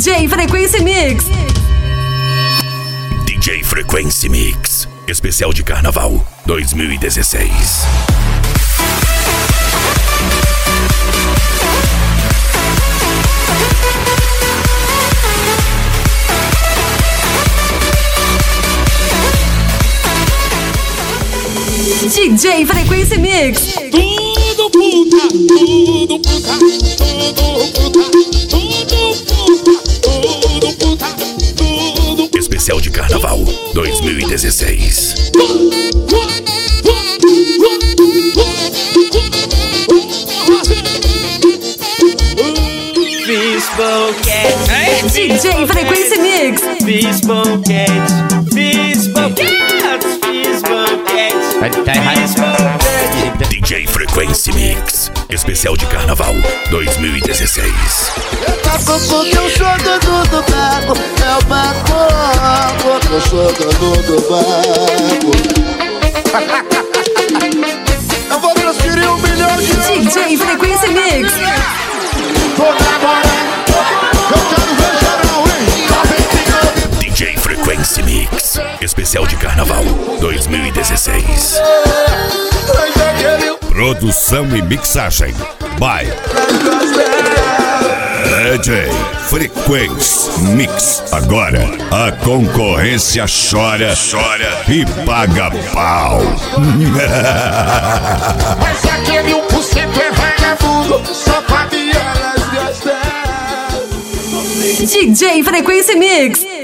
DJ Frequency Mix. DJ Frequency Mix. Especial de Carnaval 2016. DJ Frequency Mix. Tudo puta, tudo puta, tudo puta, tudo. Especial de Carnaval 2016. Fiz boquete, DJ Frequency Mix. fiz boquete, fiz boquete, fiz boquete. Tá errado. DJ Frequency Mix. Especial de Carnaval 2016. Porque eu sou dono do barco, é o barco, eu sou dono do barco. Eu vou transferir 1 milhão de euros. DJ Frequency Mix. Tô namorando, eu quero ver geral, hein? DJ Frequency Mix. Especial de Carnaval 2016. Produção e mixagem by DJ Frequency Mix. Agora a concorrência chora e paga pau. Mas aquele 1% é vagabundo, só pra elas gastar. DJ Frequency Mix.